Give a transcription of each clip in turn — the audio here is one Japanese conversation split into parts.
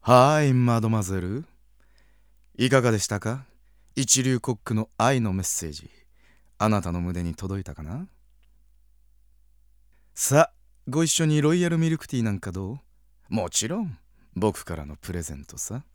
はい、マドマゼル。いかがでしたか？一流コックの愛のメッセージ。あなたの胸に届いたかな？さあ、ご一緒にロイヤルミルクティーなんかどう？もちろん、僕からのプレゼントさ。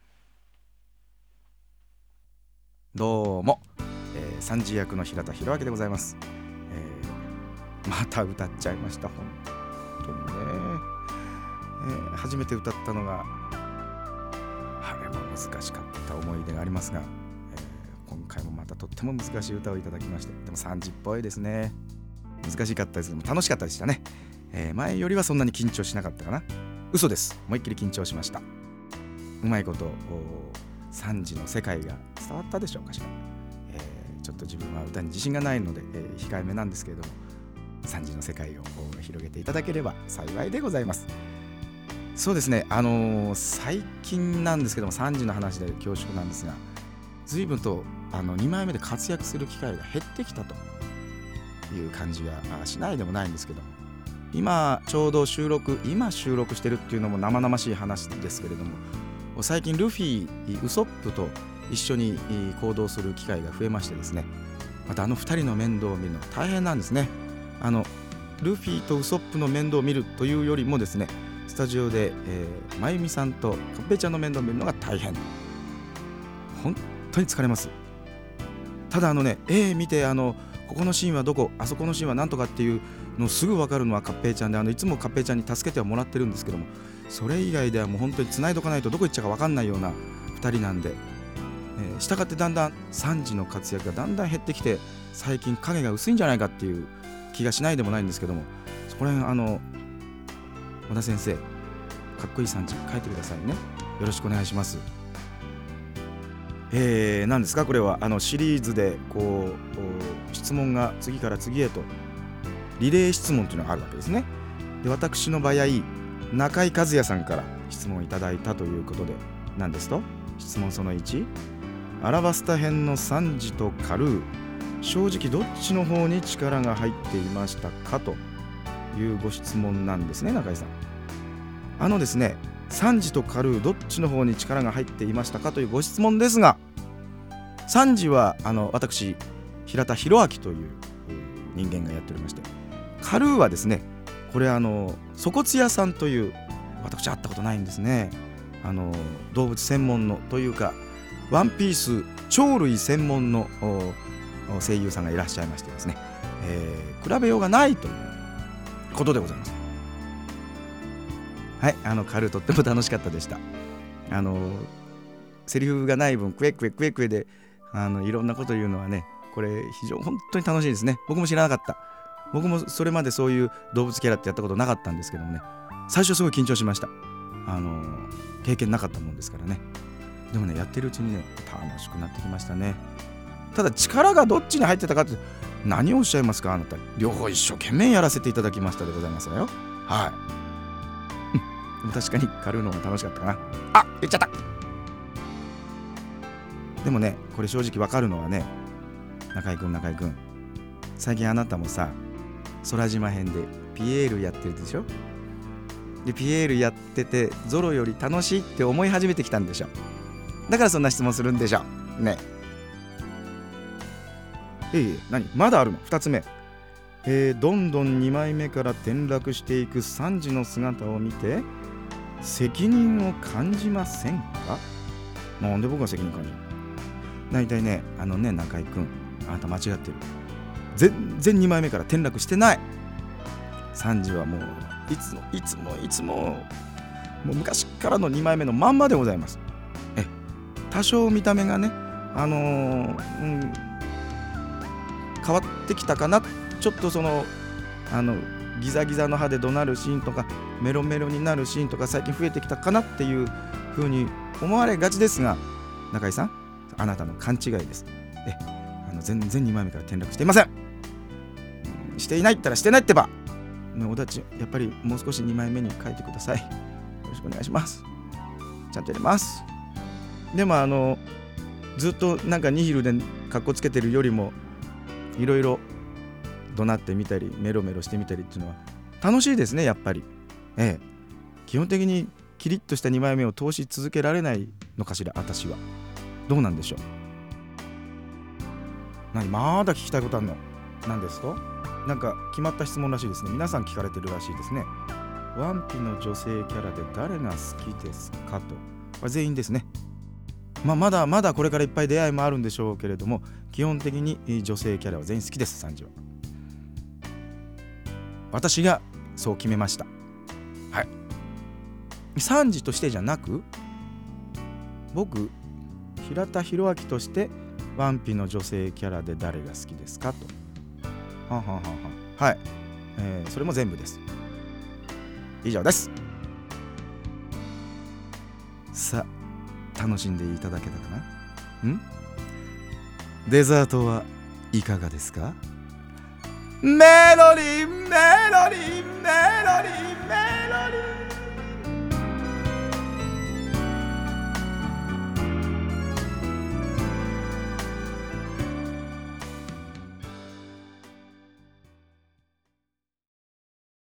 どうも、三次役の平田博明でございます。また歌っちゃいました、本当にね。初めて歌ったのがあれも難しかった思い出がありますが、今回もまたとっても難しい歌をいただきまして、でも3時っぽいですね。難しかったですけども楽しかったでしたね。前よりはそんなに緊張しなかったかな。嘘です。思いっきり緊張しました。うまいこと3時の世界が伝わったでしょうかしら。ちょっと自分は歌に自信がないので、控えめなんですけれども、3時の世界を広げていただければ幸いでございます。そうですね、最近なんですけども、3時の話で恐縮なんですが、随分と2枚目で活躍する機会が減ってきたという感じがしないでもないんですけども、今ちょうど収録してるっていうのも生々しい話ですけれども、最近ルフィ、ウソップと一緒に行動する機会が増えましてですね、また2人の面倒を見るのが大変なんですね。ルフィとウソップの面倒を見るというよりもですね、スタジオで、まゆみさんとかっぺちゃんの面倒を見るのが大変。本当に疲れます。ただ見てここのシーンはどこ、あそこのシーンはなんとかっていうのをすぐ分かるのはかっぺちゃんで、いつもかっぺちゃんに助けてはもらってるんですけども、それ以外ではもう本当に繋いどかないとどこ行っちゃうか分かんないような2人なんで、したがってだんだん3時の活躍がだんだん減ってきて、最近影が薄いんじゃないかっていう気がしないでもないんですけども、そこら辺小田先生、かっこいい3時書いてくださいね。よろしくお願いします。何ですかこれは。シリーズでこう質問が次から次へとリレー質問というのがあるわけですね。で、私の場合中井和也さんから質問をいただいたということで、何ですと、質問その1、アラバスタ編のサンジとカルー、正直どっちの方に力が入っていましたかというご質問なんですね。中井さん、ですね、サンジとカルーどっちの方に力が入っていましたかというご質問ですが、サンジは私平田博明という人間がやっておりまして、カルーはですね、これ粗骨屋さんという、私会ったことないんですね。動物専門のというかワンピース鳥類専門の声優さんがいらっしゃいましてですね、比べようがないということでございます。はい、カルーとっても楽しかったでした。セリフがない分クエクエクエクエでいろんなこと言うのはね、これ非常に本当に楽しいですね。僕も知らなかった。僕もそれまでそういう動物キャラってやったことなかったんですけどもね、最初すごい緊張しました。経験なかったもんですからね。でもね、やってるうちにね、楽しくなってきましたね。ただ力がどっちに入ってたかって、何をおっしゃいますかあなた。両方一生懸命やらせていただきましたでございますよ。はい。でも確かにカルーの方が楽しかったかな。あ、言っちゃった。でもね、これ正直わかるのはね、中井くん、最近あなたもさ、空島編でピエールやってるでしょ。でピエールやっててゾロより楽しいって思い始めてきたんでしょ。だからそんな質問するんでしょね。何まだあるの。2つ目、どんどん2枚目から転落していくサンジの姿を見て責任を感じませんか。なんで僕が責任感じる。大体ね、中井くん、あなた間違ってる。全然2枚目から転落してない。サンジはもういつももう昔からの2枚目のまんまでございます。多少見た目がね、変わってきたかな。ちょっとギザギザの歯で怒鳴るシーンとかメロメロになるシーンとか最近増えてきたかなっていう風に思われがちですが、中井さん、あなたの勘違いです。全然2枚目から転落していません。していないったらしてないってば。おだち、やっぱりもう少し2枚目に書いてください。よろしくお願いします。ちゃんとやります。でもずっとなんかニヒルでカッコつけてるよりも、いろいろ怒鳴ってみたりメロメロしてみたりっていうのは楽しいですね、やっぱり。基本的にキリッとした2枚目を通し続けられないのかしら。私はどうなんでしょう。まだ聞きたいことあるの？何ですか？なんか決まった質問らしいですね。皆さん聞かれてるらしいですね。ワンピの女性キャラで誰が好きですかと。これ全員ですね。まだまだこれからいっぱい出会いもあるんでしょうけれども、基本的に女性キャラは全員好きです。サンジは。私がそう決めました。はい。サンジとしてじゃなく、僕平田博明としてワンピの女性キャラで誰が好きですかと。はい、それも全部です。以上です。さあ、楽しんでいただけたかな？デザートはいかがですか？メロリーメロリーメロリーメロリー